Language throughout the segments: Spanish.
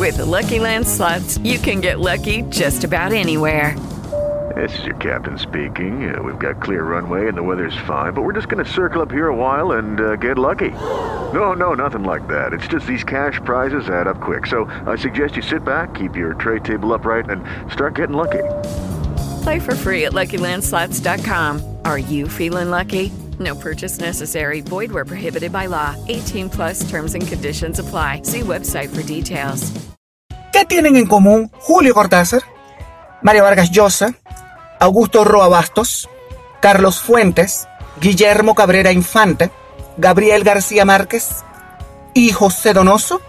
With the Lucky Land Slots, you can get lucky just about anywhere. This is your captain speaking. We've got clear runway and the weather's fine, but we're just going to circle up here a while and get lucky. No, nothing like that. It's just these cash prizes add up quick. So I suggest you sit back, keep your tray table upright, and start getting lucky. Play for free at LuckyLandSlots.com. Are you feeling lucky? No purchase necessary. Void where prohibited by law. 18 plus terms and conditions apply. See website for details. ¿Qué tienen en común Julio Cortázar, Mario Vargas Llosa, Augusto Roa Bastos, Carlos Fuentes, Guillermo Cabrera Infante, Gabriel García Márquez y José Donoso?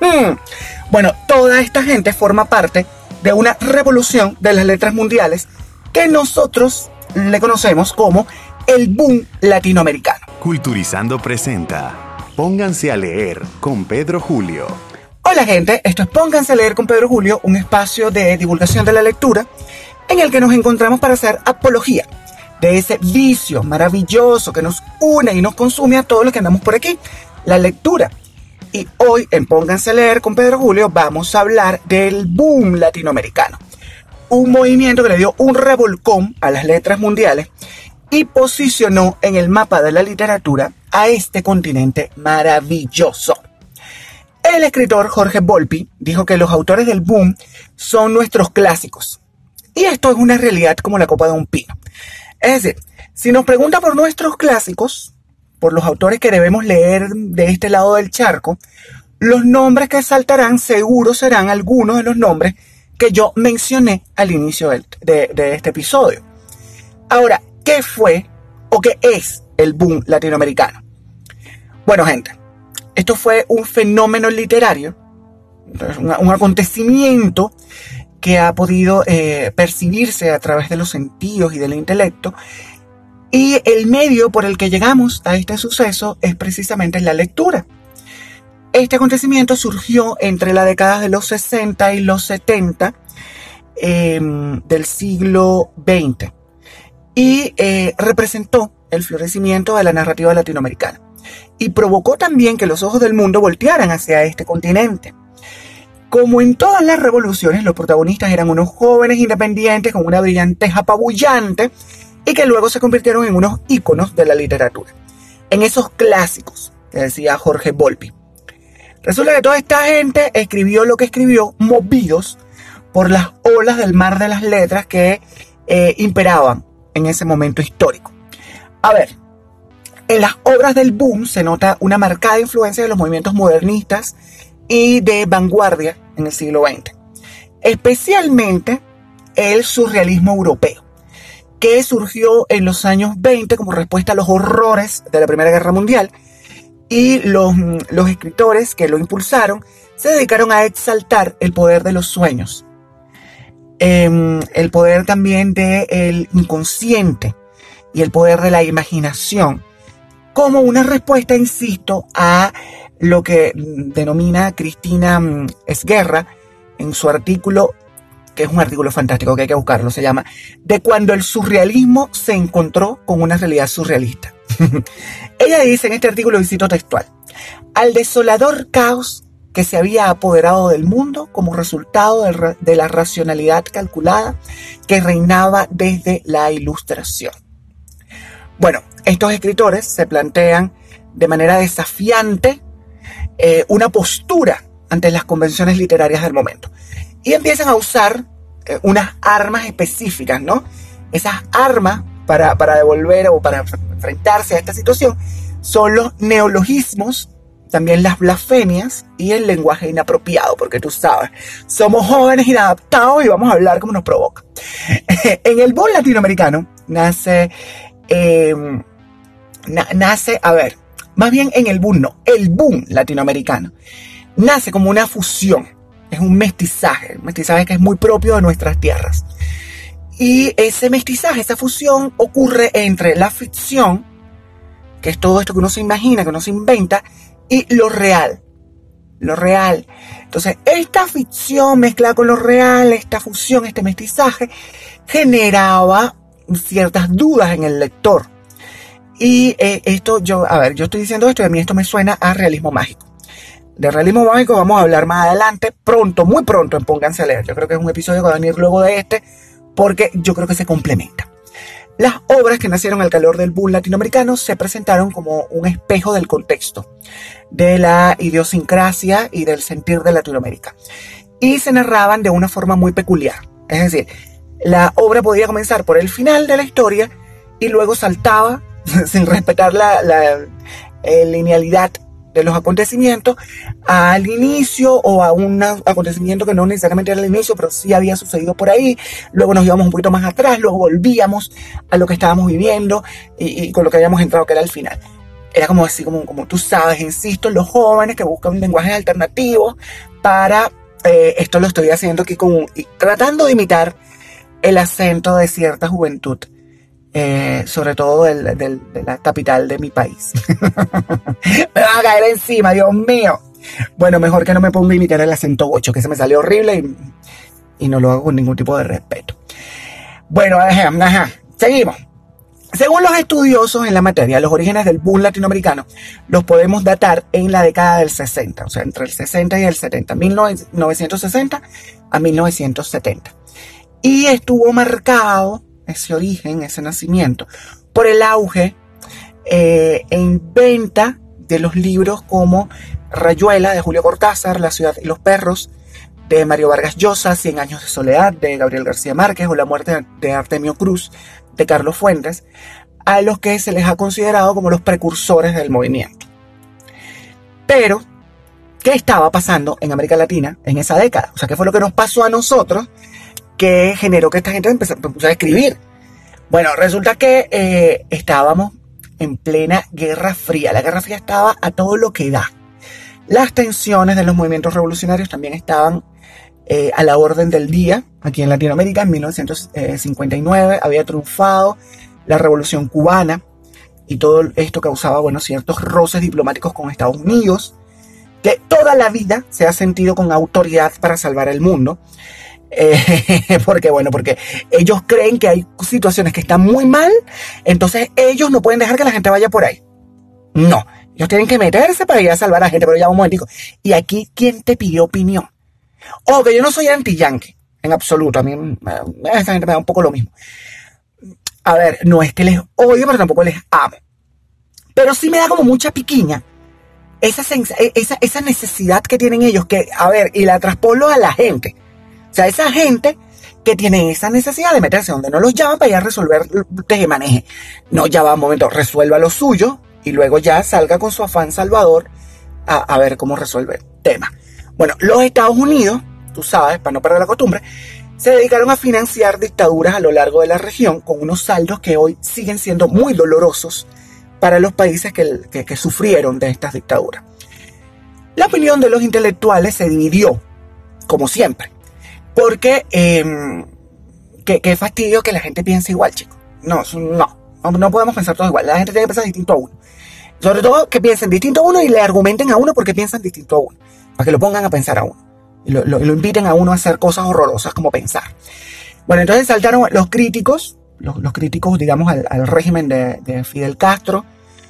Bueno, toda esta gente forma parte de una revolución de las letras mundiales que nosotros le conocemos como el boom latinoamericano. Culturizando presenta Pónganse a leer con Pedro Julio. Hola gente, esto es Pónganse a leer con Pedro Julio, un espacio de divulgación de la lectura en el que nos encontramos para hacer apología de ese vicio maravilloso que nos une y nos consume a todos los que andamos por aquí, la lectura. Y hoy en Pónganse a leer con Pedro Julio vamos a hablar del boom latinoamericano, un movimiento que le dio un revolcón a las letras mundiales y posicionó en el mapa de la literatura a este continente maravilloso. El escritor Jorge Volpi dijo que los autores del boom son nuestros clásicos. Y esto es una realidad como la copa de un pino. Es decir, si nos pregunta por nuestros clásicos, por los autores que debemos leer de este lado del charco, los nombres que saltarán seguro serán algunos de los nombres que yo mencioné al inicio de este episodio. Ahora, ¿qué fue o qué es el boom latinoamericano? Bueno, gente, esto fue un fenómeno literario, un acontecimiento que ha podido percibirse a través de los sentidos y del intelecto, y el medio por el que llegamos a este suceso es precisamente la lectura. Este acontecimiento surgió entre las décadas de los 60 y los 70 del siglo XX y representó el florecimiento de la narrativa latinoamericana y provocó también que los ojos del mundo voltearan hacia este continente. Como en todas las revoluciones, los protagonistas eran unos jóvenes independientes con una brillantez apabullante y que luego se convirtieron en unos íconos de la literatura, en esos clásicos que decía Jorge Volpi. Resulta que toda esta gente escribió lo que escribió movidos por las olas del mar de las letras que imperaban en ese momento histórico. A ver, en las obras del boom se nota una marcada influencia de los movimientos modernistas y de vanguardia en el siglo XX, especialmente el surrealismo europeo, que surgió en los años 20 como respuesta a los horrores de la Primera Guerra Mundial, y los escritores que lo impulsaron se dedicaron a exaltar el poder de los sueños, el poder también del inconsciente y el poder de la imaginación, como una respuesta, insisto, a lo que denomina Cristina Esguerra en su artículo, que es un artículo fantástico que hay que buscarlo, se llama "De cuando el surrealismo se encontró con una realidad surrealista". Ella dice en este artículo, y cito textual: "Al desolador caos que se había apoderado del mundo como resultado de la racionalidad calculada que reinaba desde la Ilustración". Bueno, estos escritores se plantean de manera desafiante una postura ante las convenciones literarias del momento y empiezan a usar unas armas específicas, ¿no? Esas armas para devolver o para enfrentarse a esta situación son los neologismos, también las blasfemias y el lenguaje inapropiado, porque tú sabes, somos jóvenes inadaptados y vamos a hablar como nos provoca. En el boom latinoamericano nace, más bien en el boom latinoamericano nace como una fusión, es un mestizaje que es muy propio de nuestras tierras. Y ese mestizaje, esa fusión ocurre entre la ficción, que es todo esto que uno se imagina, que uno se inventa, y lo real. Entonces, esta ficción mezclada con lo real, esta fusión, este mestizaje, generaba ciertas dudas en el lector. Y yo estoy diciendo esto y a mí esto me suena a realismo mágico. De realismo mágico vamos a hablar más adelante, pronto, muy pronto en Pónganse a Leer. Yo creo que es un episodio que va a venir luego de este, porque yo creo que se complementa. Las obras que nacieron al calor del boom latinoamericano se presentaron como un espejo del contexto, de la idiosincrasia y del sentir de Latinoamérica. Y se narraban de una forma muy peculiar. Es decir, la obra podía comenzar por el final de la historia y luego saltaba, sin respetar la linealidad de los acontecimientos, al inicio o a un acontecimiento que no necesariamente era el inicio, pero sí había sucedido por ahí. Luego nos íbamos un poquito más atrás, luego volvíamos a lo que estábamos viviendo y con lo que habíamos entrado, que era el final. Era como así, como tú sabes, insisto, los jóvenes que buscan lenguajes alternativos para... esto lo estoy haciendo aquí tratando de imitar el acento de cierta juventud. Sobre todo de la capital de mi país. Me van a caer encima, Dios mío. Bueno, mejor que no me ponga a imitar el acento 8, que se me salió horrible y no lo hago con ningún tipo de respeto. Bueno, seguimos. Según los estudiosos en la materia, los orígenes del boom latinoamericano los podemos datar en la década del 60, o sea, entre el 60 y el 70, 1960 a 1970. Y estuvo marcado ese origen, ese nacimiento, por el auge en venta de los libros como Rayuela, de Julio Cortázar, La ciudad y los perros, de Mario Vargas Llosa, 100 años de soledad, de Gabriel García Márquez, o La muerte de Artemio Cruz, de Carlos Fuentes, a los que se les ha considerado como los precursores del movimiento. Pero, ¿qué estaba pasando en América Latina en esa década? O sea, ¿qué fue lo que nos pasó a nosotros que generó que esta gente empezó a escribir? Bueno, resulta que estábamos en plena Guerra Fría. La Guerra Fría estaba a todo lo que da. Las tensiones de los movimientos revolucionarios también estaban a la orden del día. Aquí en Latinoamérica, en 1959, había triunfado la Revolución Cubana y todo esto causaba, ciertos roces diplomáticos con Estados Unidos, que toda la vida se ha sentido con autoridad para salvar el mundo. Porque ellos creen que hay situaciones que están muy mal, entonces ellos no pueden dejar que la gente vaya por ahí. No, ellos tienen que meterse para ir a salvar a la gente. Pero ya un momentico, y aquí, ¿quién te pidió opinión? Que yo no soy anti-yankee, en absoluto. A mí esta gente me da un poco lo mismo. A ver, no es que les odio, pero tampoco les amo. Pero sí me da como mucha piquiña esa necesidad que tienen ellos, que, y la traspolo a la gente. O sea, esa gente que tiene esa necesidad de meterse donde no los llaman para ir a resolver tejemaneje. No, ya va un momento, resuelva lo suyo y luego ya salga con su afán salvador a ver cómo resuelve el tema. Bueno, los Estados Unidos, tú sabes, para no perder la costumbre, se dedicaron a financiar dictaduras a lo largo de la región con unos saldos que hoy siguen siendo muy dolorosos para los países que sufrieron de estas dictaduras. La opinión de los intelectuales se dividió, como siempre. Porque, qué fastidio que la gente piense igual, chicos. No podemos pensar todos igual. La gente tiene que pensar distinto a uno. Sobre todo que piensen distinto a uno y le argumenten a uno porque piensan distinto a uno. Para que lo pongan a pensar a uno. Y lo inviten a uno a hacer cosas horrorosas como pensar. Bueno, entonces saltaron los críticos, digamos, al régimen de Fidel Castro.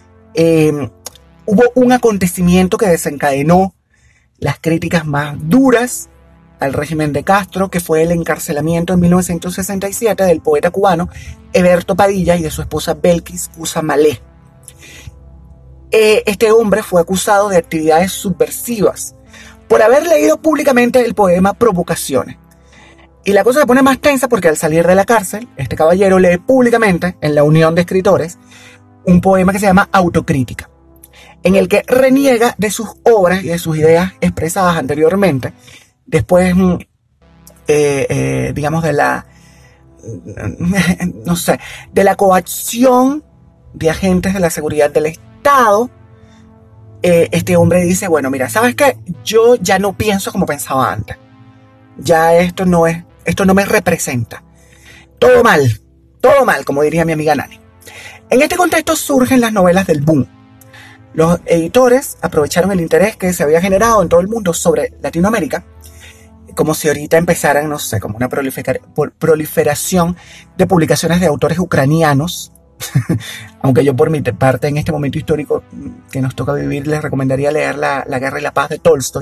Hubo un acontecimiento que desencadenó las críticas más duras al régimen de Castro, que fue el encarcelamiento en 1967 del poeta cubano Heberto Padilla y de su esposa Belkis Cusamalé. Este hombre fue acusado de actividades subversivas por haber leído públicamente el poema Provocaciones. Y la cosa se pone más tensa porque al salir de la cárcel, este caballero lee públicamente en la Unión de Escritores un poema que se llama Autocrítica, en el que reniega de sus obras y de sus ideas expresadas anteriormente, después, digamos, de la coacción de agentes de la seguridad del Estado. Este hombre dice, bueno, mira, ¿sabes qué? Yo ya no pienso como pensaba antes. Ya esto no me representa. Todo mal, como diría mi amiga Nani. En este contexto surgen las novelas del boom. Los editores aprovecharon el interés que se había generado en todo el mundo sobre Latinoamérica, como si ahorita empezaran, como una proliferación de publicaciones de autores ucranianos Aunque yo por mi parte en este momento histórico que nos toca vivir les recomendaría leer La Guerra y la Paz de Tolstoy.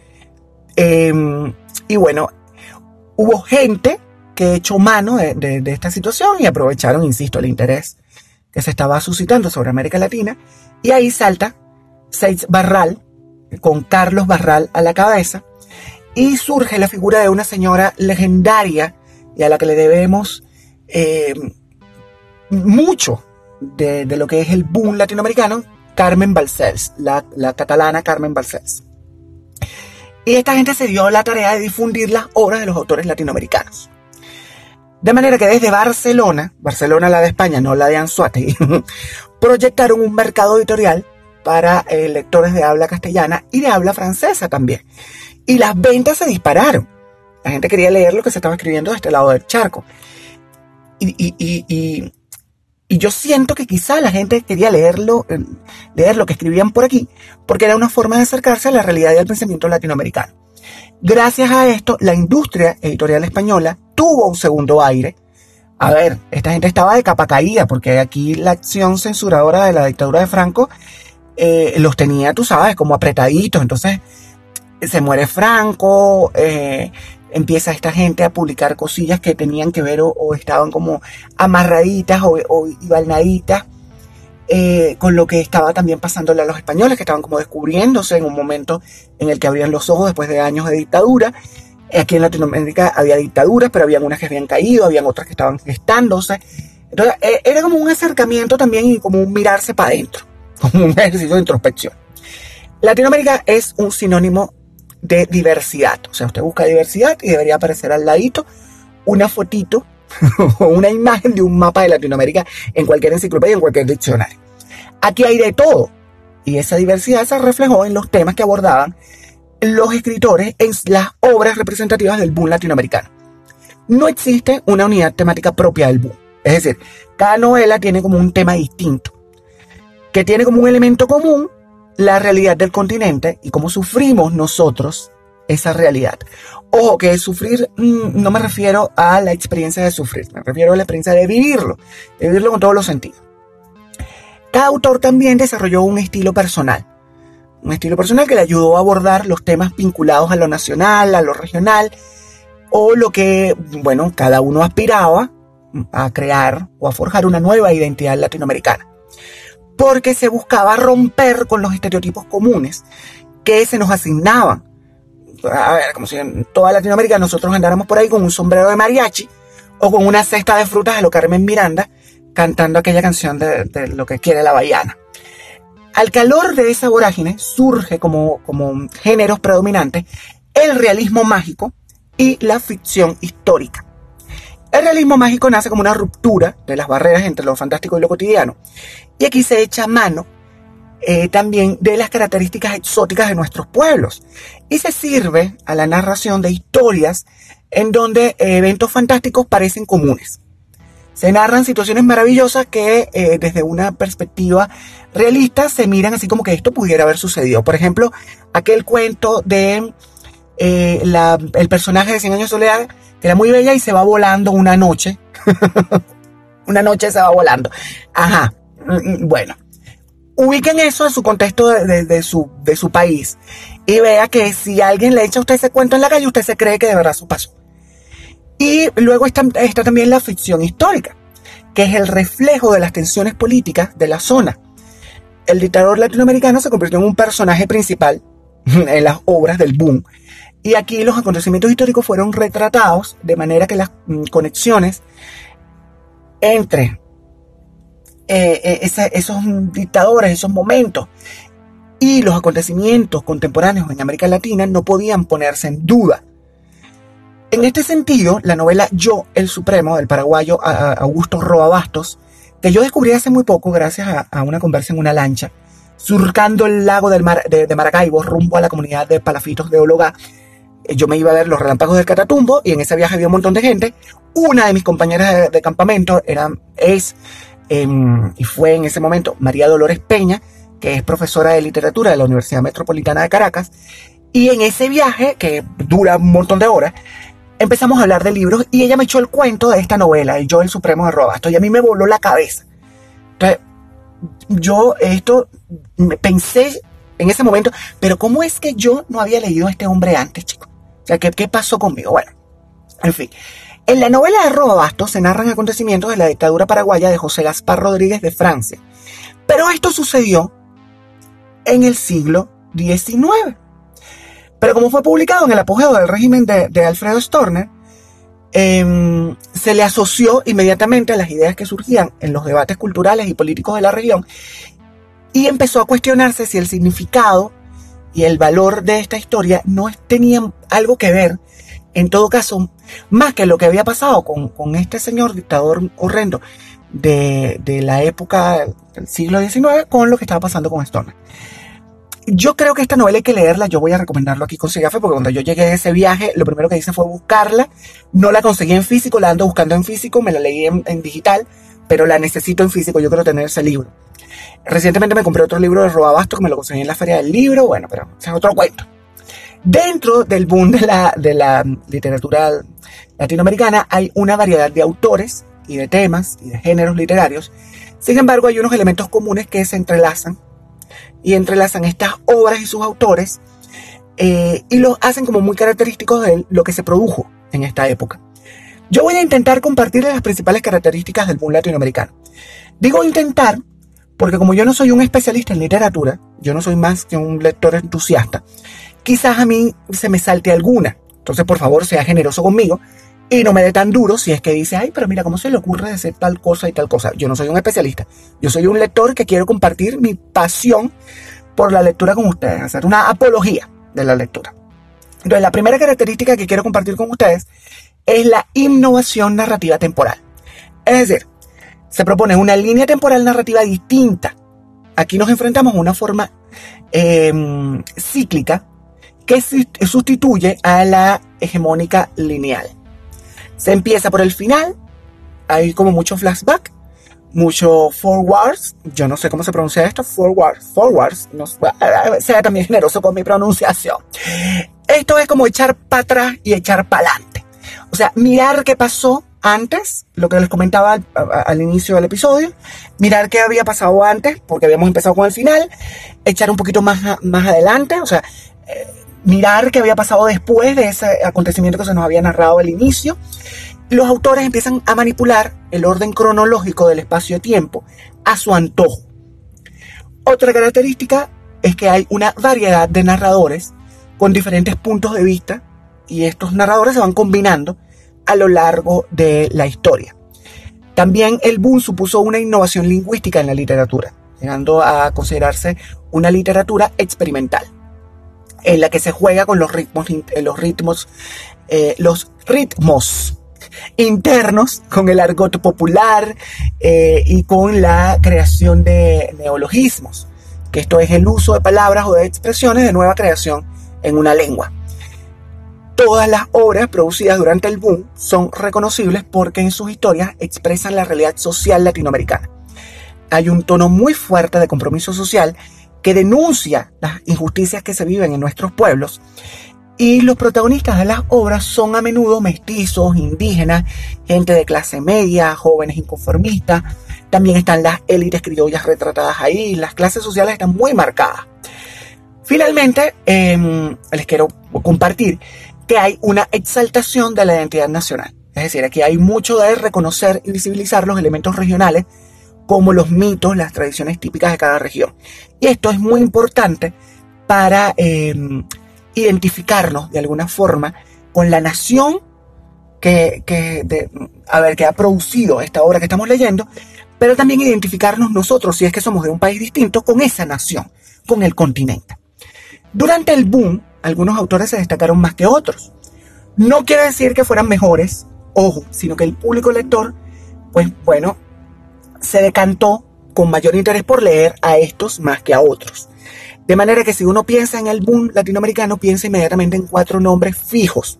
Y bueno, hubo gente que echó mano de esta situación y aprovecharon, insisto, el interés que se estaba suscitando sobre América Latina, y ahí salta Seix Barral, con Carlos Barral a la cabeza, y surge la figura de una señora legendaria y a la que le debemos mucho de lo que es el boom latinoamericano, Carmen Balcells, la catalana Carmen Balcells. Y esta gente se dio la tarea de difundir las obras de los autores latinoamericanos. De manera que desde Barcelona la de España, no la de Anzoátegui, proyectaron un mercado editorial para lectores de habla castellana y de habla francesa también. Y las ventas se dispararon. La gente quería leer lo que se estaba escribiendo de este lado del charco. Y yo siento que quizá la gente quería leer lo que escribían por aquí, porque era una forma de acercarse a la realidad y al pensamiento latinoamericano. Gracias a esto, la industria editorial española tuvo un segundo aire. A ver, esta gente estaba de capa caída, porque aquí la acción censuradora de la dictadura de Franco los tenía, tú sabes, como apretaditos. Entonces, se muere Franco, empieza esta gente a publicar cosillas que tenían que ver o estaban como amarraditas o ibalnaditas con lo que estaba también pasándole a los españoles, que estaban como descubriéndose en un momento en el que abrían los ojos después de años de dictadura. Aquí en Latinoamérica había dictaduras, pero habían unas que habían caído, habían otras que estaban gestándose. Entonces era como un acercamiento también y como un mirarse para adentro, como un ejercicio de introspección. Latinoamérica es un sinónimo de diversidad. O sea, usted busca diversidad y debería aparecer al ladito una fotito o una imagen de un mapa de Latinoamérica en cualquier enciclopedia, en cualquier diccionario. Aquí hay de todo. Y esa diversidad se reflejó en los temas que abordaban los escritores en las obras representativas del boom latinoamericano. No existe una unidad temática propia del boom. Es decir, cada novela tiene como un tema distinto, que tiene como un elemento común la realidad del continente y cómo sufrimos nosotros esa realidad. Ojo, que sufrir no me refiero a la experiencia de sufrir, me refiero a la experiencia de vivirlo con todos los sentidos. Cada autor también desarrolló un estilo personal que le ayudó a abordar los temas vinculados a lo nacional, a lo regional, o lo que, bueno, cada uno aspiraba a crear o a forjar una nueva identidad latinoamericana. Porque se buscaba romper con los estereotipos comunes que se nos asignaban. A ver, como si en toda Latinoamérica nosotros andáramos por ahí con un sombrero de mariachi o con una cesta de frutas a lo Carmen Miranda cantando aquella canción de lo que quiere la baiana. Al calor de esa vorágine surge como géneros predominantes el realismo mágico y la ficción histórica. El realismo mágico nace como una ruptura de las barreras entre lo fantástico y lo cotidiano. Y aquí se echa mano también de las características exóticas de nuestros pueblos. Y se sirve a la narración de historias en donde eventos fantásticos parecen comunes. Se narran situaciones maravillosas que desde una perspectiva realista se miran así como que esto pudiera haber sucedido. Por ejemplo, aquel cuento de el personaje de 100 años de soledad, que era muy bella y se va volando una noche. Una noche se va volando. Ajá. Bueno, ubiquen eso en su contexto de su país y vea que si alguien le echa a usted ese cuento en la calle, usted se cree que de verdad eso pasó. Y luego está también la ficción histórica, que es el reflejo de las tensiones políticas de la zona. El dictador latinoamericano se convirtió en un personaje principal en las obras del boom. Y aquí los acontecimientos históricos fueron retratados de manera que las conexiones entre esos dictadores, esos momentos y los acontecimientos contemporáneos en América Latina no podían ponerse en duda. En este sentido, la novela Yo, el Supremo, del paraguayo Augusto Roa Bastos, que yo descubrí hace muy poco gracias a una conversa en una lancha, surcando el lago de Maracaibo rumbo a la comunidad de Palafitos de Ologá. Yo me iba a ver los relámpagos del Catatumbo y en ese viaje había un montón de gente. Una de mis compañeras de campamento y fue en ese momento María Dolores Peña, que es profesora de literatura de la Universidad Metropolitana de Caracas. Y en ese viaje, que dura un montón de horas, empezamos a hablar de libros y ella me echó el cuento de esta novela, el Yo, el Supremo de Roa Bastos, y a mí me voló la cabeza. Entonces, yo pensé en ese momento, pero ¿cómo es que yo no había leído a este hombre antes, chicos? O sea, ¿qué pasó conmigo? Bueno, en fin. En la novela de Roa Bastos se narran acontecimientos de la dictadura paraguaya de José Gaspar Rodríguez de Francia. Pero esto sucedió en el siglo XIX. Pero como fue publicado en el apogeo del régimen de Alfredo Storner, se le asoció inmediatamente a las ideas que surgían en los debates culturales y políticos de la región y empezó a cuestionarse si el significado y el valor de esta historia no tenían algo que ver, en todo caso, más que lo que había pasado con este señor dictador horrendo de la época del siglo XIX con lo que estaba pasando con Stoner. Yo creo que esta novela hay que leerla. Yo voy a recomendarlo aquí con Cigafe, porque cuando yo llegué de ese viaje, lo primero que hice fue buscarla. No la conseguí en físico, la ando buscando en físico, me la leí en digital, pero la necesito en físico. Yo quiero tener ese libro. Recientemente me compré otro libro de Roa Bastos que me lo conseguí en la Feria del Libro. Bueno, pero ese es otro cuento. Dentro del boom de la literatura latinoamericana hay una variedad de autores y de temas y de géneros literarios. Sin embargo, hay unos elementos comunes que se entrelazan estas obras y sus autores y los hacen como muy característicos de lo que se produjo en esta época. Yo voy a intentar compartirles las principales características del boom latinoamericano. Digo intentar porque como yo no soy un especialista en literatura, yo no soy más que un lector entusiasta, quizás a mí se me salte alguna. Entonces, por favor, sea generoso conmigo y no me dé tan duro si es que dice, ay, pero mira, ¿cómo se le ocurre decir tal cosa y tal cosa? Yo no soy un especialista. Yo soy un lector que quiero compartir mi pasión por la lectura con ustedes, hacer una apología de la lectura. Entonces, la primera característica que quiero compartir con ustedes es la innovación narrativa temporal. Es decir, se propone una línea temporal narrativa distinta. Aquí nos enfrentamos a una forma cíclica que sustituye a la hegemónica lineal. Se empieza por el final, hay como mucho flashback, mucho forwards, yo no sé cómo se pronuncia esto, forwards, no, sea también generoso con mi pronunciación. Esto es como echar para atrás y echar para adelante. O sea, mirar qué pasó antes, lo que les comentaba al inicio del episodio, mirar qué había pasado antes, porque habíamos empezado con el final, echar un poquito más adelante, o sea, mirar qué había pasado después de ese acontecimiento que se nos había narrado al inicio. Los autores empiezan a manipular el orden cronológico del espacio-tiempo a su antojo. Otra característica es que hay una variedad de narradores con diferentes puntos de vista y estos narradores se van combinando a lo largo de la historia. También el boom supuso una innovación lingüística en la literatura, llegando a considerarse una literatura experimental, en la que se juega con los ritmos internos, con el argot popular y con la creación de neologismos, que esto es el uso de palabras o de expresiones de nueva creación en una lengua. Todas las obras producidas durante el boom son reconocibles porque en sus historias expresan la realidad social latinoamericana. Hay un tono muy fuerte de compromiso social que denuncia las injusticias que se viven en nuestros pueblos, y los protagonistas de las obras son a menudo mestizos, indígenas, gente de clase media, jóvenes inconformistas. También están las élites criollas retratadas ahí, las clases sociales están muy marcadas. Finalmente, les quiero compartir que hay una exaltación de la identidad nacional. Es decir, aquí hay mucho de reconocer y visibilizar los elementos regionales como los mitos, las tradiciones típicas de cada región. Y esto es muy importante para identificarnos de alguna forma con la nación que ha producido esta obra que estamos leyendo, pero también identificarnos nosotros, si es que somos de un país distinto, con esa nación, con el continente. Durante el boom, algunos autores se destacaron más que otros. No quiere decir que fueran mejores, ojo, sino que el público lector, pues bueno, se decantó con mayor interés por leer a estos más que a otros. De manera que si uno piensa en el boom latinoamericano, piensa inmediatamente en 4 nombres fijos.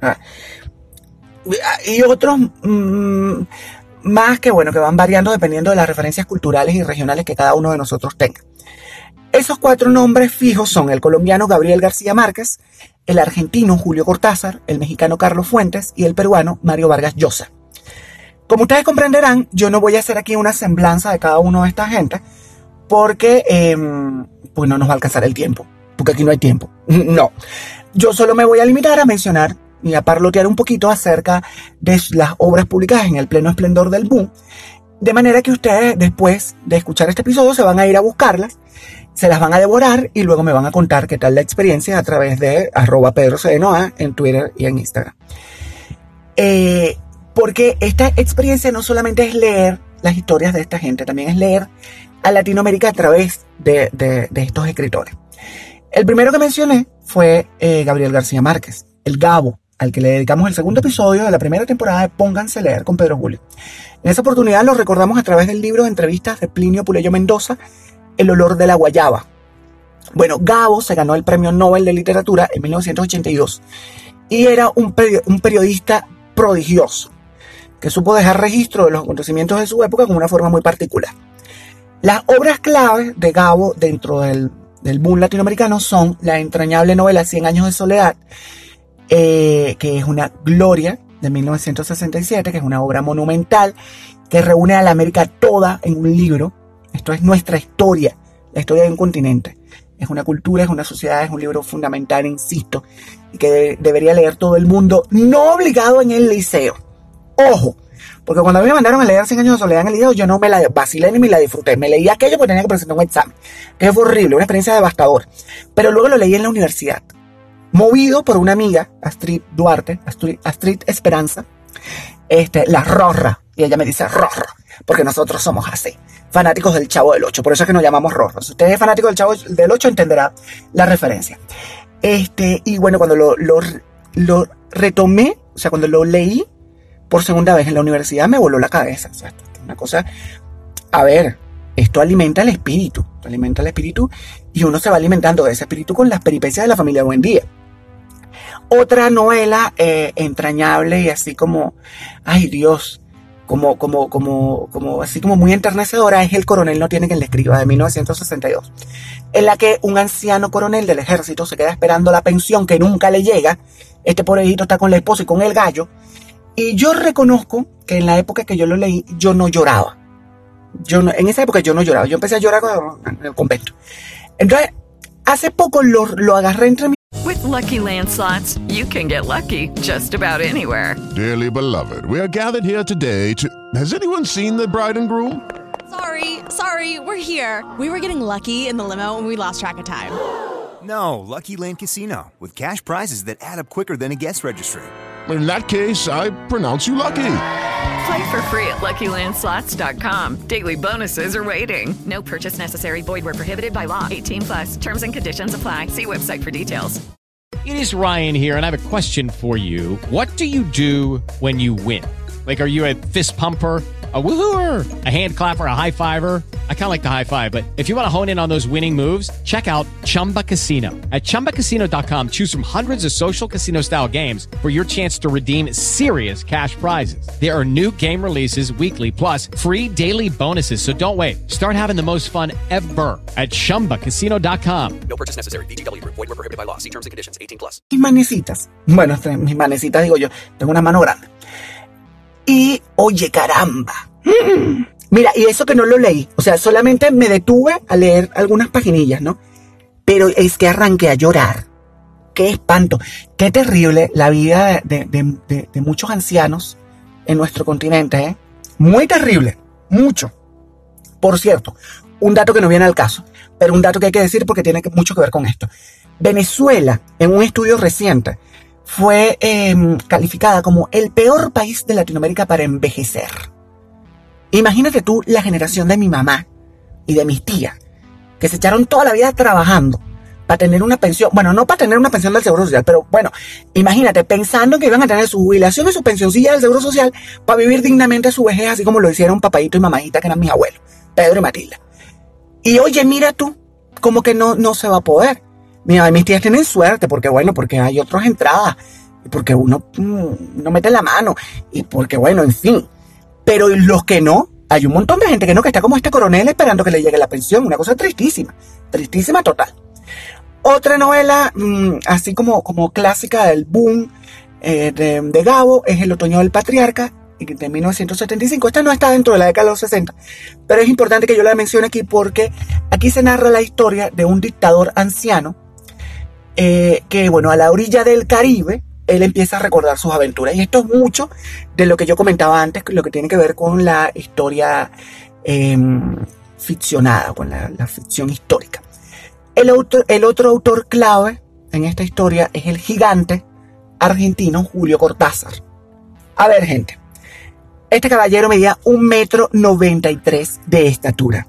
Y otros más que, bueno, que van variando dependiendo de las referencias culturales y regionales que cada uno de nosotros tenga. Esos 4 nombres fijos son el colombiano Gabriel García Márquez, el argentino Julio Cortázar, el mexicano Carlos Fuentes y el peruano Mario Vargas Llosa. Como ustedes comprenderán, yo no voy a hacer aquí una semblanza de cada uno de esta gente porque pues no nos va a alcanzar el tiempo, porque aquí no hay tiempo. No, yo solo me voy a limitar a mencionar y a parlotear un poquito acerca de las obras publicadas en el pleno esplendor del boom, de manera que ustedes después de escuchar este episodio se van a ir a buscarlas, se las van a devorar y luego me van a contar qué tal la experiencia a través de @PedroCDNOA en Twitter y en Instagram. Porque esta experiencia no solamente es leer las historias de esta gente, también es leer a Latinoamérica a través de estos escritores. El primero que mencioné fue Gabriel García Márquez, el Gabo, al que le dedicamos el segundo episodio de la primera temporada de Pónganse a leer con Pedro Julio. En esa oportunidad lo recordamos a través del libro de entrevistas de Plinio Puleyo Mendoza, El olor de la guayaba. Bueno, Gabo se ganó el Premio Nobel de Literatura en 1982 y era un periodista prodigioso que supo dejar registro de los acontecimientos de su época con una forma muy particular. Las obras claves de Gabo dentro del boom latinoamericano son la entrañable novela 100 años de soledad, que es una gloria, de 1967, que es una obra monumental que reúne a la América toda en un libro. Esto es nuestra historia, la historia de un continente. Es una cultura, es una sociedad, es un libro fundamental, insisto, y que debería leer todo el mundo, no obligado en el liceo. Ojo, porque cuando a mí me mandaron a leer 100 años de soledad en el liceo, yo no me la vacilé ni me la disfruté. Me leí aquello porque tenía que presentar un examen, que fue horrible, una experiencia devastadora. Pero luego lo leí en la universidad, movido por una amiga, Astrid Duarte, Astrid Esperanza, la Rorra, y ella me dice Rorra, porque nosotros somos así, fanáticos del Chavo del Ocho, por eso es que nos llamamos Rorra. Si usted es fanático del Chavo del Ocho, entenderá la referencia. Y bueno, cuando lo retomé, o sea, cuando lo leí por segunda vez en la universidad, me voló la cabeza. O sea, esto es una cosa, a ver, esto alimenta el espíritu, y uno se va alimentando de ese espíritu con las peripecias de la familia Buendía. Otra novela entrañable y así como, ay Dios, como así como muy enternecedora es El coronel no tiene quien le escriba, de 1962, en la que un anciano coronel del ejército se queda esperando la pensión que nunca le llega. Este pobrecito está con la esposa y con el gallo, y yo reconozco que en la época que yo lo leí, yo no lloraba. En esa época yo no lloraba, yo empecé a llorar en el convento. Entonces, hace poco lo agarré entre mí. With Lucky Land Slots, you can get lucky just about anywhere. Dearly beloved, we are gathered here today to... Has anyone seen the bride and groom? Sorry, we're here. We were getting lucky in the limo and we lost track of time. No, Lucky Land Casino, with cash prizes that add up quicker than a guest registry. In that case, I pronounce you lucky. Play for free at LuckyLandSlots.com. Daily bonuses are waiting. No purchase necessary. Void where prohibited by law. 18+. Terms and conditions apply. See website for details. It is Ryan here, and I have a question for you. What do you do when you win? Like, are you a fist pumper, a woohooer, a hand clapper, a high fiver? I kind of like the high five, but if you want to hone in on those winning moves, check out Chumba Casino. At ChumbaCasino.com, choose from hundreds of social casino-style games for your chance to redeem serious cash prizes. There are new game releases weekly, plus free daily bonuses, so don't wait. Start having the most fun ever at ChumbaCasino.com. No purchase necessary. VGW Group. Void where prohibited by law. See terms and conditions. 18+. Mis manecitas. Bueno, mis manecitas digo yo. Tengo una mano grande. Y, oye, caramba. Mira, y eso que no lo leí. O sea, solamente me detuve a leer algunas paginillas, ¿no? Pero es que arranqué a llorar. Qué espanto. Qué terrible la vida de muchos ancianos en nuestro continente, ¿eh? Muy terrible. Mucho. Por cierto, un dato que no viene al caso, pero un dato que hay que decir porque tiene mucho que ver con esto. Venezuela, en un estudio reciente, fue calificada como el peor país de Latinoamérica para envejecer. Imagínate tú la generación de mi mamá y de mis tías, que se echaron toda la vida trabajando para tener una pensión. Bueno, no para tener una pensión del Seguro Social, pero bueno, imagínate, pensando que iban a tener su jubilación y su pensioncilla del Seguro Social para vivir dignamente su vejez, así como lo hicieron papadito y mamadita, que eran mis abuelos, Pedro y Matilda. Y oye, mira tú, como que no se va a poder. Mira, mis tías tienen suerte, porque bueno, porque hay otras entradas, porque uno mete la mano, y porque bueno, en fin. Pero los que no, hay un montón de gente que no, que está como este coronel esperando que le llegue la pensión. Una cosa tristísima, tristísima total. Otra novela, así como clásica del boom de Gabo, es El otoño del patriarca, de 1975. Esta no está dentro de la década de los 60, pero es importante que yo la mencione aquí porque aquí se narra la historia de un dictador anciano que, bueno, a la orilla del Caribe, él empieza a recordar sus aventuras. Y esto es mucho de lo que yo comentaba antes, lo que tiene que ver con la historia ficcionada, con la ficción histórica. El otro autor clave en esta historia es el gigante argentino Julio Cortázar. A ver, gente, este caballero medía 1,93 m de estatura.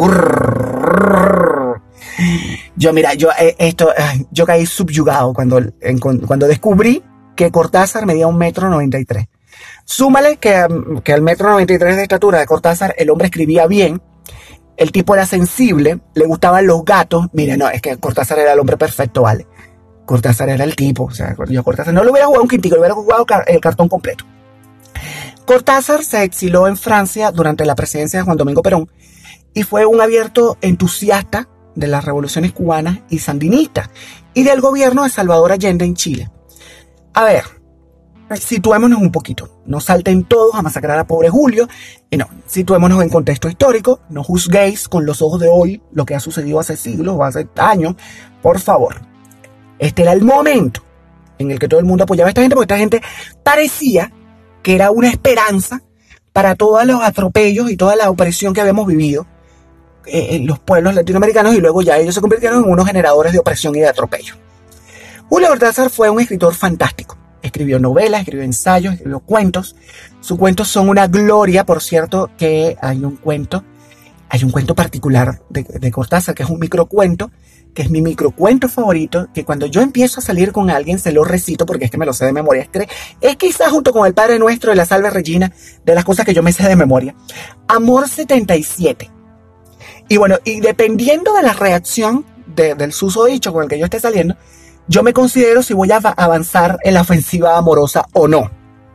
Yo caí subyugado cuando descubrí que Cortázar medía 1,93 m. Súmale que al 1,93 m de estatura de Cortázar, el hombre escribía bien, el tipo era sensible, le gustaban los gatos. Mira, no, es que Cortázar era el hombre perfecto, ¿vale? Cortázar era el tipo, o sea, yo a Cortázar no le hubiera jugado un quintico, le hubiera jugado el cartón completo. Cortázar se exiló en Francia durante la presidencia de Juan Domingo Perón y fue un abierto entusiasta de las revoluciones cubanas y sandinistas y del gobierno de Salvador Allende en Chile. A ver, situémonos un poquito, no salten todos a masacrar a pobre Julio, y no, situémonos en contexto histórico, no juzguéis con los ojos de hoy lo que ha sucedido hace siglos o hace años, por favor. Este era el momento en el que todo el mundo apoyaba a esta gente, porque esta gente parecía que era una esperanza para todos los atropellos y toda la opresión que habíamos vivido en los pueblos latinoamericanos, y luego ya ellos se convirtieron en unos generadores de opresión y de atropello. Julio Cortázar fue un escritor fantástico. Escribió novelas, escribió ensayos, escribió cuentos. Sus cuentos son una gloria, por cierto, que hay un cuento particular de Cortázar, que es un microcuento, que es mi microcuento favorito, que cuando yo empiezo a salir con alguien se lo recito porque es que me lo sé de memoria. Es quizás junto con el Padre Nuestro y la Salve Regina de las cosas que yo me sé de memoria. Amor 77. Y bueno, y dependiendo de la reacción del susodicho con el que yo esté saliendo, yo me considero si voy a avanzar en la ofensiva amorosa o no.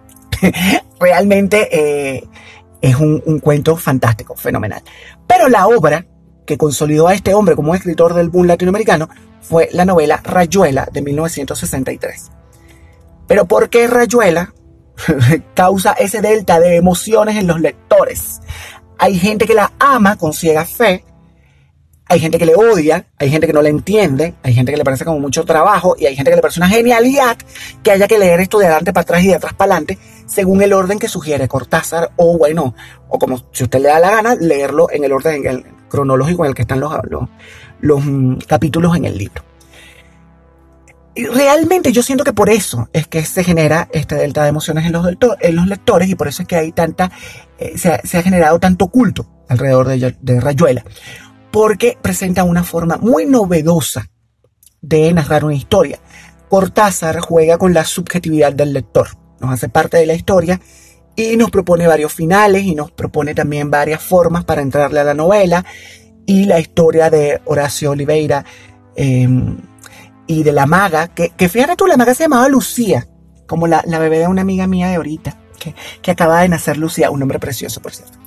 Realmente es un cuento fantástico, fenomenal. Pero la obra que consolidó a este hombre como un escritor del boom latinoamericano fue la novela Rayuela de 1963. Pero ¿por qué Rayuela causa ese delta de emociones en los lectores? Hay gente que la ama con ciega fe, hay gente que le odia, hay gente que no la entiende, hay gente que le parece como mucho trabajo y hay gente que le parece una genialidad que haya que leer esto de adelante para atrás y de atrás para adelante según el orden que sugiere Cortázar, o bueno, o como si usted le da la gana, leerlo en el orden cronológico en el que están los capítulos en el libro. Y realmente yo siento que por eso es que se genera este delta de emociones en los lectores, y por eso es que hay se ha generado tanto culto alrededor de Rayuela, porque presenta una forma muy novedosa de narrar una historia. Cortázar juega con la subjetividad del lector, nos hace parte de la historia y nos propone varios finales y nos propone también varias formas para entrarle a la novela. Y la historia de Horacio Oliveira y de la maga, que fíjate tú, la maga se llamaba Lucía, como la bebé de una amiga mía de ahorita, que acaba de nacer, Lucía, un nombre precioso, por cierto.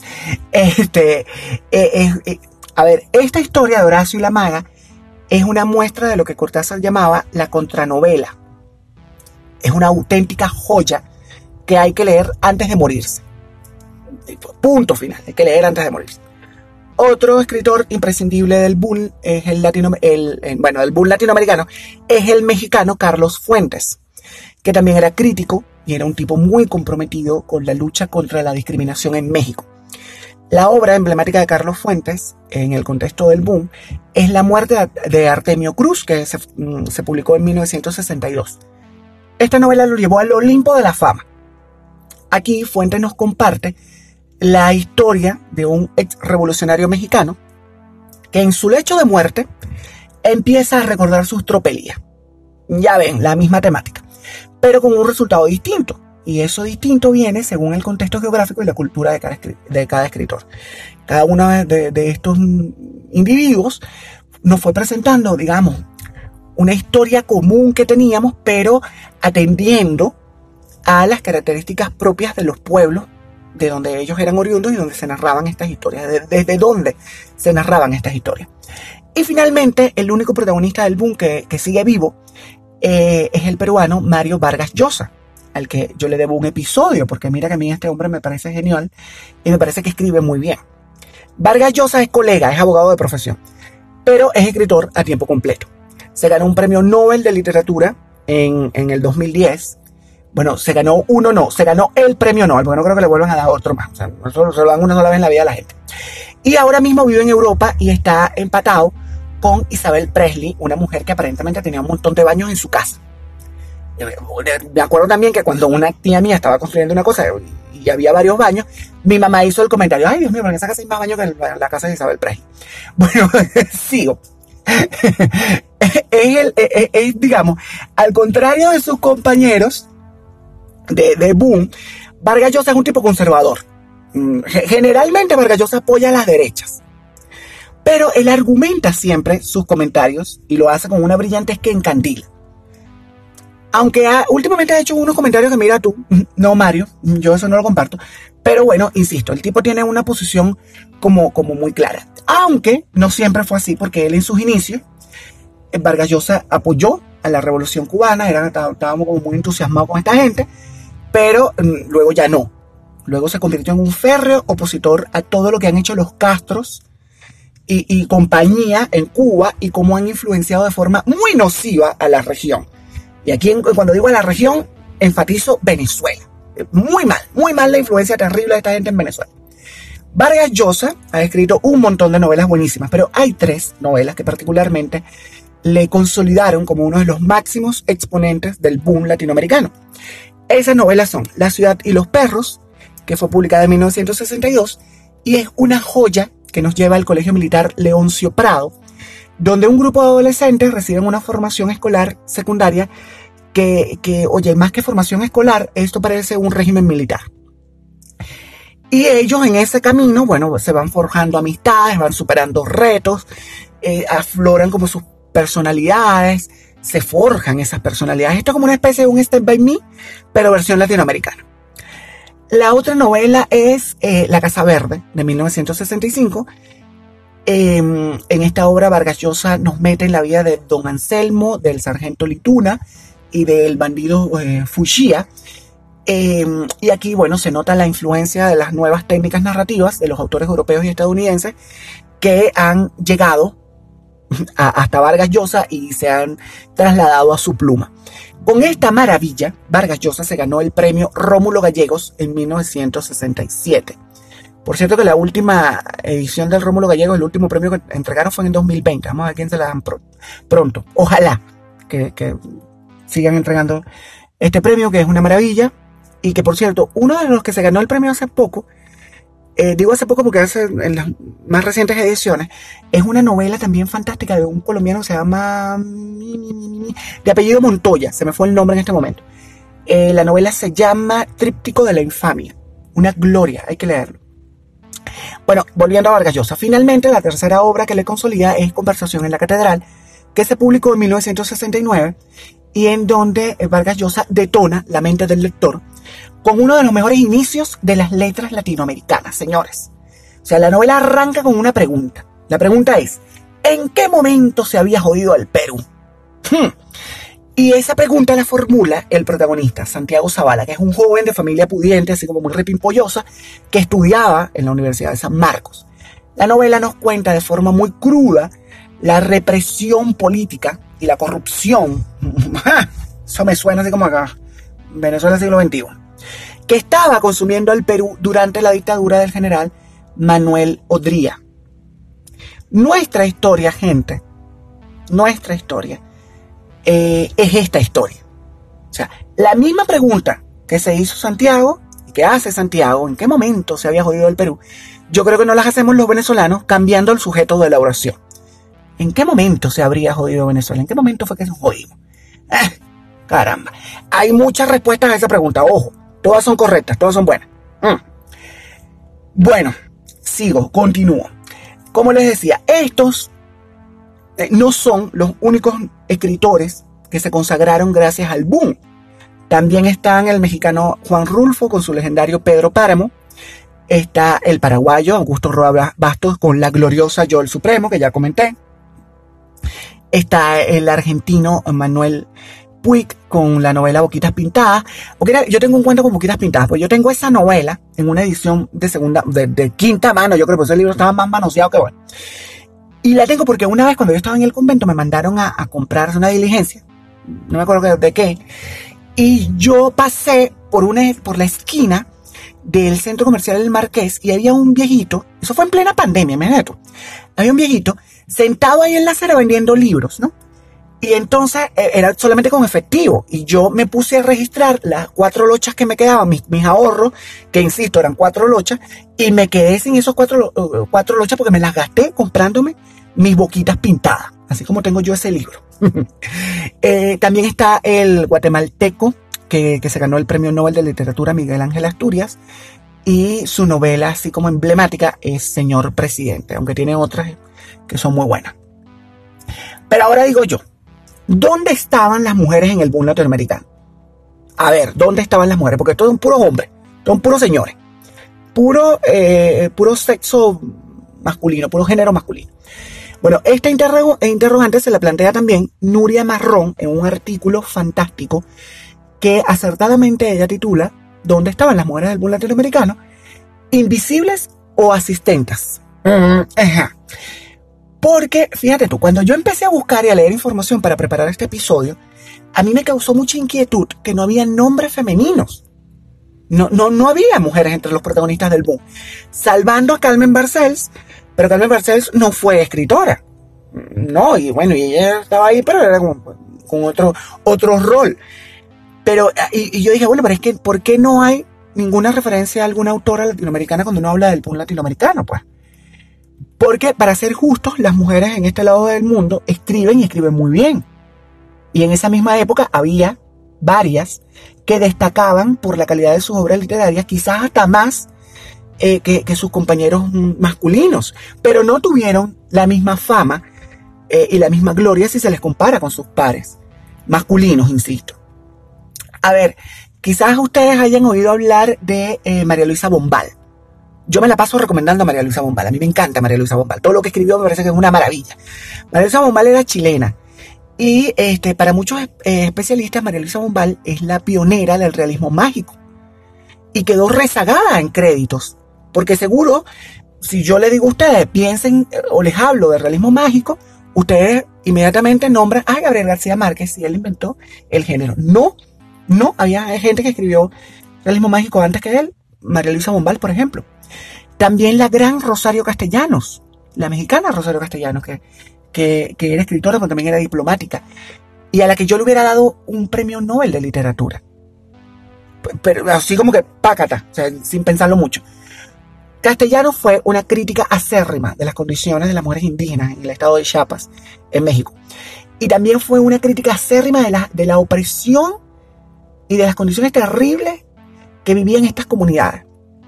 A ver, esta historia de Horacio y la maga es una muestra de lo que Cortázar llamaba la contranovela. Es una auténtica joya que hay que leer antes de morirse. Punto final, hay que leer antes de morirse. Otro escritor imprescindible del boom es del boom latinoamericano es el mexicano Carlos Fuentes, que también era crítico y era un tipo muy comprometido con la lucha contra la discriminación en México. La obra emblemática de Carlos Fuentes, en el contexto del boom, es La muerte de Artemio Cruz, que se publicó en 1962. Esta novela lo llevó al Olimpo de la fama. Aquí Fuentes nos comparte la historia de un ex revolucionario mexicano que en su lecho de muerte empieza a recordar sus tropelías. Ya ven, la misma temática, pero con un resultado distinto. Y eso distinto viene según el contexto geográfico y la cultura de cada escritor. Cada uno de estos individuos nos fue presentando, digamos, una historia común que teníamos, pero atendiendo a las características propias de los pueblos de donde ellos eran oriundos y donde se narraban estas historias, desde donde se narraban estas historias. Y finalmente, el único protagonista del boom que sigue vivo es el peruano Mario Vargas Llosa, al que yo le debo un episodio, porque mira que a mí este hombre me parece genial y me parece que escribe muy bien. Vargas Llosa es colega, es abogado de profesión, pero es escritor a tiempo completo. Se ganó un premio Nobel de literatura en el 2010. Bueno, se ganó el premio Nobel, porque no creo que le vuelvan a dar otro más. O sea, solo se lo dan una sola vez en la vida a la gente. Y ahora mismo vive en Europa y está empatado con Isabel Presley, una mujer que aparentemente tenía un montón de baños en su casa. Me acuerdo también que cuando una tía mía estaba construyendo una cosa y había varios baños, mi mamá hizo el comentario: ay, Dios mío, porque en esa casa hay más baños que en la casa de Isabel Presley. Bueno, sigo. Es, digamos, al contrario de sus compañeros de Boom, Vargas Llosa es un tipo conservador. Generalmente Vargas Llosa apoya a las derechas, pero él argumenta siempre sus comentarios y lo hace con una brillantez que encandila. Aunque últimamente ha hecho unos comentarios que mira tú, no Mario, yo eso no lo comparto, pero bueno, insisto, el tipo tiene una posición como muy clara. Aunque no siempre fue así, porque él en sus inicios, Vargas Llosa apoyó a la Revolución Cubana, estábamos como muy entusiasmados con esta gente, pero luego ya no. Luego se convirtió en un férreo opositor a todo lo que han hecho los Castros y compañía en Cuba y cómo han influenciado de forma muy nociva a la región. Y aquí, cuando digo a la región, enfatizo Venezuela. Muy mal la influencia terrible de esta gente en Venezuela. Vargas Llosa ha escrito un montón de novelas buenísimas, pero hay 3 novelas que particularmente le consolidaron como uno de los máximos exponentes del boom latinoamericano. Esas novelas son La ciudad y los perros, que fue publicada en 1962, y es una joya que nos lleva al Colegio Militar Leoncio Prado, donde un grupo de adolescentes reciben una formación escolar secundaria que, oye, más que formación escolar, esto parece un régimen militar. Y ellos en ese camino, bueno, se van forjando amistades, van superando retos, afloran como sus personalidades, se forjan esas personalidades. Esto es como una especie de un Step by Me, pero versión latinoamericana. La otra novela es La Casa Verde, de 1965. En esta obra Vargas Llosa nos mete en la vida de don Anselmo, del sargento Lituna y del bandido Fuchía. Y aquí, bueno, se nota la influencia de las nuevas técnicas narrativas de los autores europeos y estadounidenses que han llegado hasta Vargas Llosa y se han trasladado a su pluma. Con esta maravilla, Vargas Llosa se ganó el premio Rómulo Gallegos en 1967. Por cierto que la última edición del Rómulo Gallegos, el último premio que entregaron fue en 2020. Vamos a ver quién se la dan pronto. Ojalá que sigan entregando este premio, que es una maravilla. Y que, por cierto, uno de los que se ganó el premio hace poco, digo hace poco porque en las más recientes ediciones, es una novela también fantástica de un colombiano que se llama, de apellido Montoya, se me fue el nombre en este momento. La novela se llama Tríptico de la Infamia. Una gloria, hay que leerlo. Bueno, volviendo a Vargas Llosa, finalmente la tercera obra que le consolida es Conversación en la Catedral, que se publicó en 1969 y en donde Vargas Llosa detona la mente del lector con uno de los mejores inicios de las letras latinoamericanas, señores. O sea, la novela arranca con una pregunta. La pregunta es: ¿en qué momento se había jodido el Perú? Y esa pregunta la formula el protagonista, Santiago Zavala, que es un joven de familia pudiente, así como muy repimpollosa, que estudiaba en la Universidad de San Marcos. La novela nos cuenta de forma muy cruda la represión política y la corrupción. Eso me suena así como acá, Venezuela siglo XXI. Que estaba consumiendo el Perú durante la dictadura del general Manuel Odría. Nuestra historia, gente, nuestra historia, es esta historia. O sea, la misma pregunta que se hizo Santiago y que hace Santiago, ¿en qué momento se había jodido el Perú? Yo creo que no las hacemos los venezolanos cambiando el sujeto de la oración. ¿En qué momento se habría jodido Venezuela? ¿En qué momento fue que se jodimos? Caramba. Hay muchas respuestas a esa pregunta. Ojo, todas son correctas, todas son buenas. Bueno, continúo. Como les decía, estos no son los únicos escritores que se consagraron gracias al boom. También están el mexicano Juan Rulfo con su legendario Pedro Páramo. Está el paraguayo Augusto Roa Bastos con la gloriosa Yo el Supremo, que ya comenté. Está el argentino Manuel Puig con la novela Boquitas Pintadas. Yo tengo un cuento con Boquitas Pintadas, pues yo tengo esa novela en una edición de quinta mano, yo creo que ese libro estaba más manoseado que bueno. Y la tengo porque una vez cuando yo estaba en el convento me mandaron a comprar una diligencia, no me acuerdo de qué, y yo pasé por la esquina del centro comercial del Marqués y había un viejito, eso fue en plena pandemia, imagínate tú, había un viejito sentado ahí en la acera vendiendo libros, ¿no? Y entonces era solamente con efectivo y yo me puse a registrar las 4 lochas que me quedaban, mis ahorros, que insisto eran 4 lochas, y me quedé sin esos 4 lochas porque me las gasté comprándome mis Boquitas Pintadas, así como tengo yo ese libro. También está el guatemalteco que se ganó el Premio Nobel de Literatura, Miguel Ángel Asturias, y su novela así como emblemática es Señor Presidente, aunque tiene otras que son muy buenas. Pero ahora digo yo, ¿dónde estaban las mujeres en el boom latinoamericano? A ver, ¿dónde estaban las mujeres? Porque todos son puros hombres, todos puros señores, puro sexo masculino, puro género masculino. Bueno, esta interrogante se la plantea también Nuria Marrón en un artículo fantástico que acertadamente ella titula ¿Dónde estaban las mujeres del boom latinoamericano? ¿Invisibles o asistentes? Ajá. Porque, fíjate tú, cuando yo empecé a buscar y a leer información para preparar este episodio, a mí me causó mucha inquietud que no había nombres femeninos. No había mujeres entre los protagonistas del boom. Salvando a Carmen Barcells, pero Carmen Barcells no fue escritora. No, y bueno, y ella estaba ahí, pero era con otro rol. Pero, y yo dije, bueno, pero es que, ¿por qué no hay ninguna referencia a alguna autora latinoamericana cuando uno habla del boom latinoamericano, pues? Porque, para ser justos, las mujeres en este lado del mundo escriben y escriben muy bien. Y en esa misma época había varias que destacaban por la calidad de sus obras literarias, quizás hasta más que sus compañeros masculinos, pero no tuvieron la misma fama y la misma gloria si se les compara con sus pares masculinos, insisto. A ver, quizás ustedes hayan oído hablar de María Luisa Bombal. Yo me la paso recomendando a María Luisa Bombal. A mí me encanta María Luisa Bombal. Todo lo que escribió me parece que es una maravilla. María Luisa Bombal era chilena. Y para muchos especialistas, María Luisa Bombal es la pionera del realismo mágico. Y quedó rezagada en créditos. Porque seguro, si yo le digo a ustedes, piensen o les hablo de realismo mágico, ustedes inmediatamente nombran a Gabriel García Márquez y él inventó el género. No, había gente que escribió realismo mágico antes que él. María Luisa Bombal, por ejemplo. También la gran Rosario Castellanos, la mexicana Rosario Castellanos, que era escritora, pero también era diplomática, y a la que yo le hubiera dado un premio Nobel de literatura. Pero así como que pácata, o sea, sin pensarlo mucho. Castellanos fue una crítica acérrima de las condiciones de las mujeres indígenas en el estado de Chiapas, en México. Y también fue una crítica acérrima de la opresión y de las condiciones terribles que vivían estas comunidades.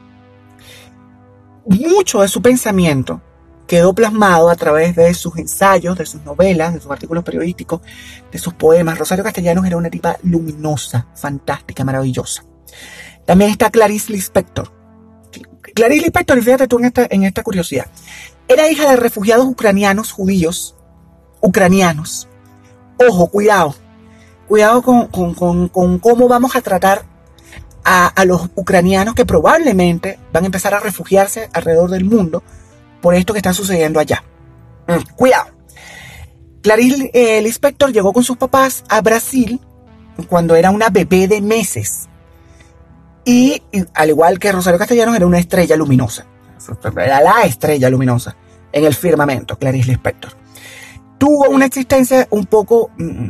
Mucho de su pensamiento quedó plasmado a través de sus ensayos, de sus novelas, de sus artículos periodísticos, de sus poemas. Rosario Castellanos era una tipa luminosa, fantástica, maravillosa. También está Clarice Lispector. Clarice Lispector, fíjate tú en esta curiosidad, era hija de refugiados ucranianos, judíos, ucranianos. Ojo, cuidado con cómo vamos a tratar a los ucranianos que probablemente van a empezar a refugiarse alrededor del mundo por esto que está sucediendo allá. Cuidado. Clarice Lispector llegó con sus papás a Brasil cuando era una bebé de meses. Y al igual que Rosario Castellanos, era una estrella luminosa. Era la estrella luminosa en el firmamento, Clarice Lispector. Tuvo una existencia un poco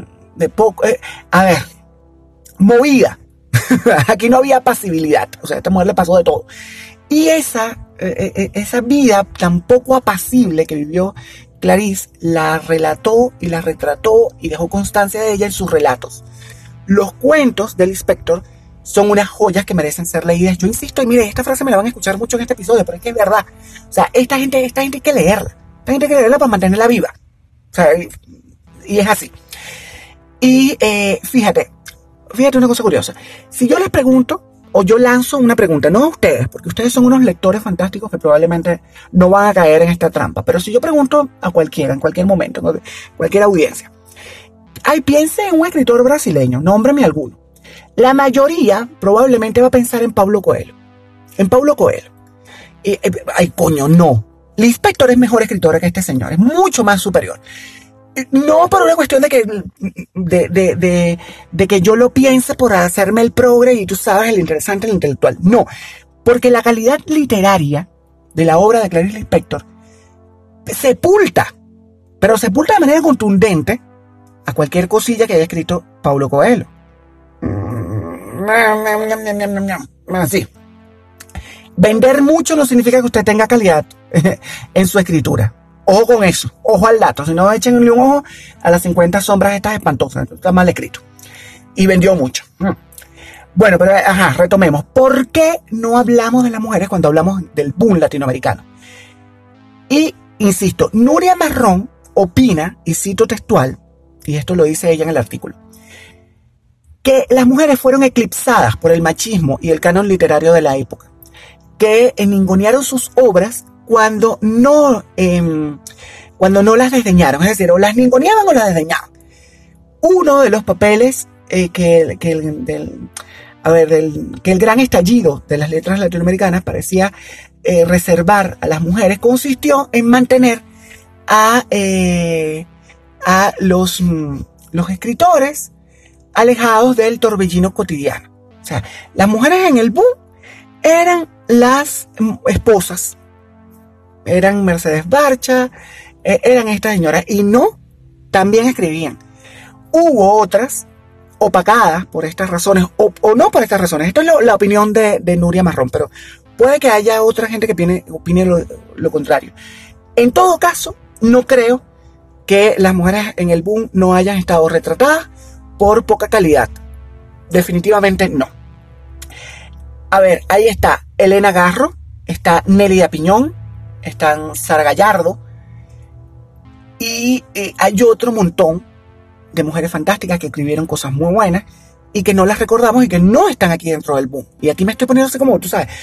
movida. Aquí no había pasibilidad. O sea, a esta mujer le pasó de todo. Y esa vida tan poco apacible que vivió Clarice, la relató y la retrató y dejó constancia de ella en sus relatos. Los cuentos del Lispector son unas joyas que merecen ser leídas. Yo insisto, y mire, esta frase me la van a escuchar mucho en este episodio, pero es que es verdad. O sea, esta gente hay que leerla. Esta gente hay que leerla para mantenerla viva. O sea, y es así. Y fíjate una cosa curiosa. Si yo les pregunto, o yo lanzo una pregunta, no a ustedes, porque ustedes son unos lectores fantásticos que probablemente no van a caer en esta trampa, pero si yo pregunto a cualquiera, en cualquier momento, en cualquier audiencia, ay, piense en un escritor brasileño, nómbrame alguno. La mayoría probablemente va a pensar en Paulo Coelho. En Paulo Coelho. Ay, coño, no. Lispector es mejor escritora que este señor, es mucho más superior. No por una cuestión de que yo lo piense por hacerme el progre y tú sabes, el interesante, el intelectual. No, porque la calidad literaria de la obra de Clarice Lispector sepulta, pero sepulta de manera contundente a cualquier cosilla que haya escrito Paulo Coelho. Así. Vender mucho no significa que usted tenga calidad en su escritura. Ojo con eso, ojo al dato. Si no, échenle un ojo a las 50 sombras estas espantosas. Está mal escrito. Y vendió mucho. Bueno, pero retomemos. ¿Por qué no hablamos de las mujeres cuando hablamos del boom latinoamericano? Y, insisto, Nuria Marrón opina, y cito textual, y esto lo dice ella en el artículo, que las mujeres fueron eclipsadas por el machismo y el canon literario de la época, que ningunearon sus obras cuando no las desdeñaron, es decir, o las ninguneaban o las desdeñaban. Uno de los papeles que el gran estallido de las letras latinoamericanas parecía reservar a las mujeres consistió en mantener a los escritores alejados del torbellino cotidiano. O sea, las mujeres en el boom eran las esposas, eran Mercedes Barcha, eran estas señoras, y no, también escribían. Hubo otras opacadas por estas razones, o no por estas razones. Esto es la opinión de Nuria Marrón, pero puede que haya otra gente que opine lo contrario. En todo caso, no creo que las mujeres en el boom no hayan estado retratadas por poca calidad. Definitivamente no. A ver, ahí está Elena Garro, está Nélida Piñón, están Sara Gallardo, y hay otro montón de mujeres fantásticas que escribieron cosas muy buenas y que no las recordamos y que no están aquí dentro del boom. Y aquí me estoy poniendo así como, tú sabes,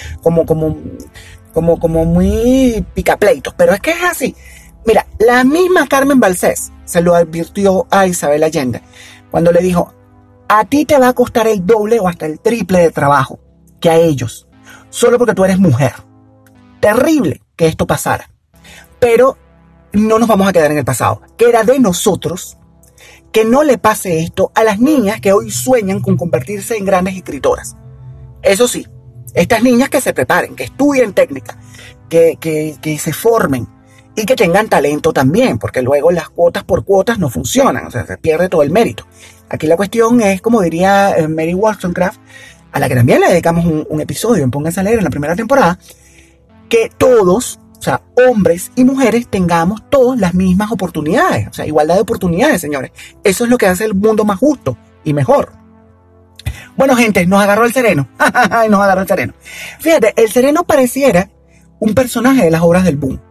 como muy picapleitos, pero es que es así. Mira, la misma Carmen Balsés se lo advirtió a Isabel Allende cuando le dijo: a ti te va a costar el doble o hasta el triple de trabajo que a ellos, solo porque tú eres mujer. Terrible que esto pasara, pero no nos vamos a quedar en el pasado. Queda de nosotros que no le pase esto a las niñas que hoy sueñan con convertirse en grandes escritoras. Eso sí, estas niñas que se preparen, que estudien técnica, que se formen y que tengan talento también, porque luego las cuotas por cuotas no funcionan, o sea, se pierde todo el mérito. Aquí la cuestión es, como diría Mary Wollstonecraft, a la que también le dedicamos un episodio en Pónganse a Leer en la primera temporada, que todos, o sea, hombres y mujeres, tengamos todas las mismas oportunidades, o sea, igualdad de oportunidades, señores. Eso es lo que hace el mundo más justo y mejor. Bueno, gente, nos agarró el sereno. Nos agarró el sereno. Fíjate, el sereno pareciera un personaje de las obras del boom.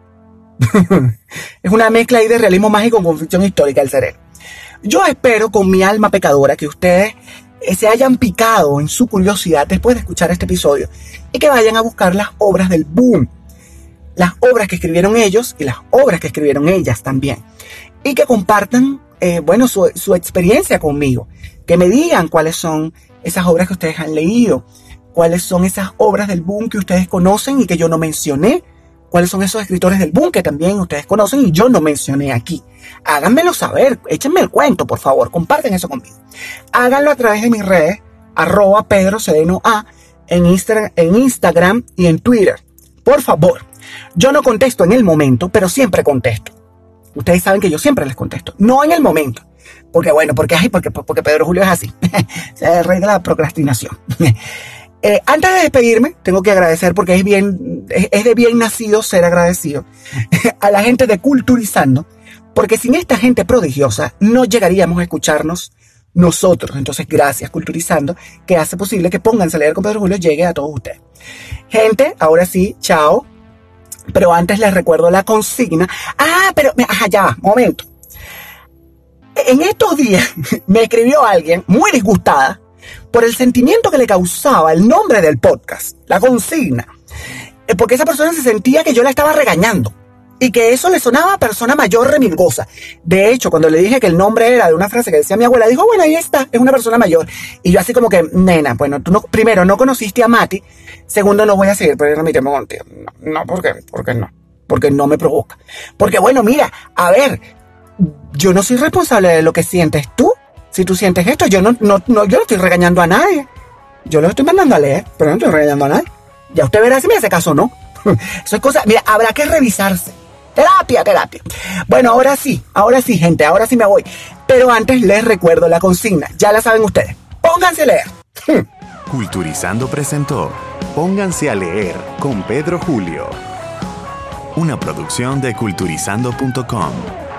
Es una mezcla ahí de realismo mágico con ficción histórica, el sereno. Yo espero con mi alma pecadora que ustedes se hayan picado en su curiosidad después de escuchar este episodio y que vayan a buscar las obras del boom, las obras que escribieron ellos y las obras que escribieron ellas también, y que compartan su experiencia conmigo, que me digan cuáles son esas obras que ustedes han leído, cuáles son esas obras del boom que ustedes conocen y que yo no mencioné, cuáles son esos escritores del boom que también ustedes conocen y yo no mencioné aquí. Háganmelo saber, échenme el cuento, por favor, comparten eso conmigo. Háganlo a través de mis redes, @PedroCedenoA, en Instagram y en Twitter. Por favor, yo no contesto en el momento, pero siempre contesto. Ustedes saben que yo siempre les contesto, no en el momento. Porque Pedro Julio es así, es el rey de la procrastinación. Antes de despedirme, tengo que agradecer, porque es de bien nacido ser agradecido, a la gente de Culturizando, porque sin esta gente prodigiosa no llegaríamos a escucharnos nosotros. Entonces, gracias Culturizando, que hace posible que Pónganse a Leer con Pedro Julio llegue a todos ustedes. Gente, ahora sí, chao. Pero antes les recuerdo la consigna. Momento. En estos días me escribió alguien muy disgustada por el sentimiento que le causaba el nombre del podcast, la consigna, porque esa persona se sentía que yo la estaba regañando. y que eso le sonaba a persona mayor remilgosa. De hecho, cuando le dije que el nombre era de una frase que decía mi abuela, dijo, bueno, ahí está, es una persona mayor. Y yo así como que, nena, bueno, tú no, primero, no conociste a Mati, segundo, no voy a seguir perdiendo mi tiempo contigo. No, ¿por qué? Porque no. Porque no me provoca. Porque bueno, mira, a ver, yo no soy responsable de lo que sientes tú. Si tú sientes esto, yo no estoy regañando a nadie. Yo lo estoy mandando a leer, pero no estoy regañando a nadie. Ya usted verá si me hace caso o no. Eso es cosa, mira, habrá que revisarse. Terapia. Bueno, ahora sí, gente, ahora sí me voy. Pero antes les recuerdo la consigna, ya la saben ustedes. Pónganse a leer. Culturizando presentó Pónganse a leer con Pedro Julio. Una producción de culturizando.com.